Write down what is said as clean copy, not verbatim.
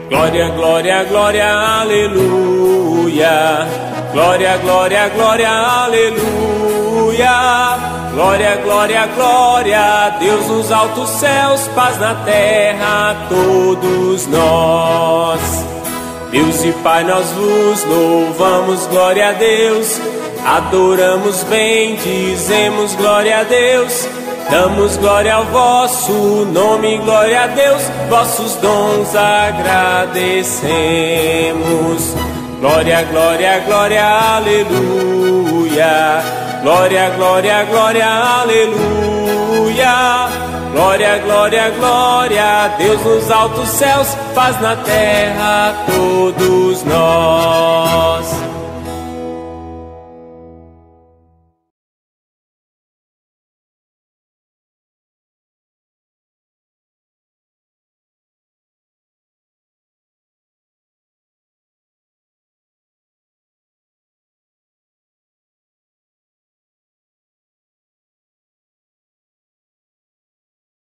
Glória, glória, glória, aleluia. Glória, glória, glória, aleluia. Glória, glória, glória, Deus nos altos céus, paz na terra a todos nós. Deus e Pai, nós vos louvamos, glória a Deus. Adoramos bem, dizemos glória a Deus. Damos glória ao vosso nome, glória a Deus. Vossos dons agradecemos. Glória, glória, glória, aleluia. Glória, glória, glória, aleluia. Glória, glória, glória, Deus nos altos céus, paz na terra a todos nós.